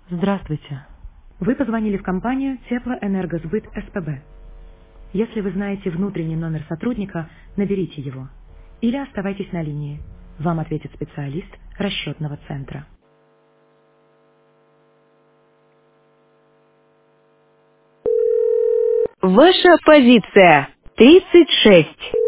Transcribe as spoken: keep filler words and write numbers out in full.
Здравствуйте. Вы позвонили в компанию Теплоэнергосбыт СПБ. Если вы знаете внутренний номер сотрудника, наберите его. Или оставайтесь на линии. Вам ответит специалист расчетного центра. Ваша позиция тридцать шесть.